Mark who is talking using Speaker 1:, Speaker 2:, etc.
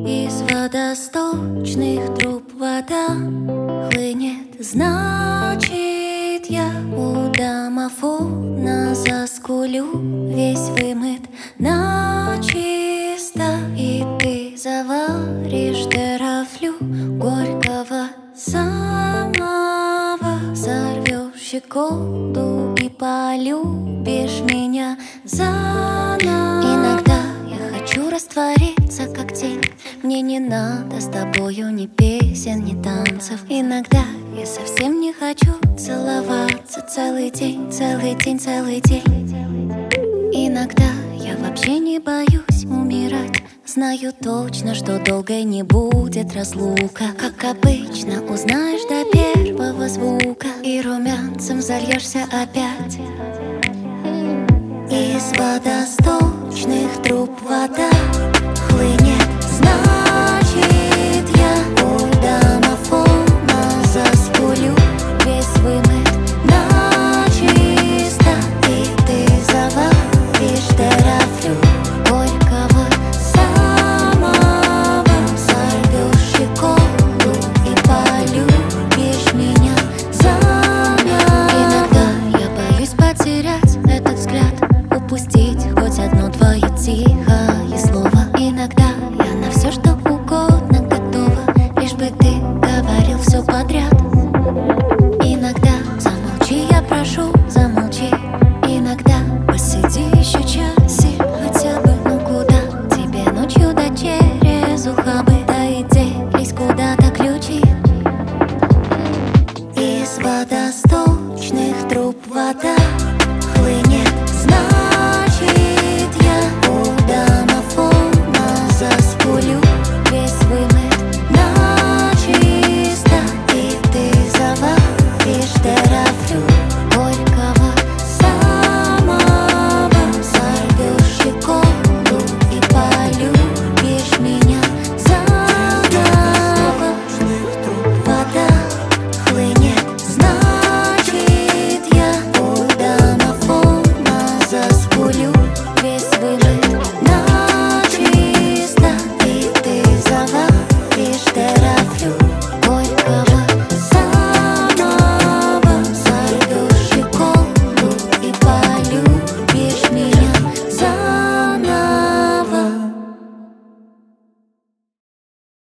Speaker 1: Из водосточных труб вода хлынет, значит, я у домофона заскулю. Весь вымыт начисто, и ты заваришь терафлю горького самого. Сорвешь щеколду и полюбишь меня заново. Иногда я хочу раствориться, как тень. Мне не надо с тобою ни песен, ни танцев. Иногда я совсем не хочу целоваться целый день, целый день, целый день. Иногда я вообще не боюсь умирать. Знаю точно, что долгой не будет разлука. Как обычно, узнаешь до первого звука, и румянцем зальешься опять. Из водосточных труб вода хлынет, значит, я у домофона заскулю. Весь вымыт начисто, и ты заваришь терафлю горького самого. Сорвешь щеколду и полюбишь меня заново. Иногда я боюсь потерять этот взгляд, упустить хоть одно твое тихое слово. Иногда я на все, что угодно готова, лишь бы ты говорил все подряд.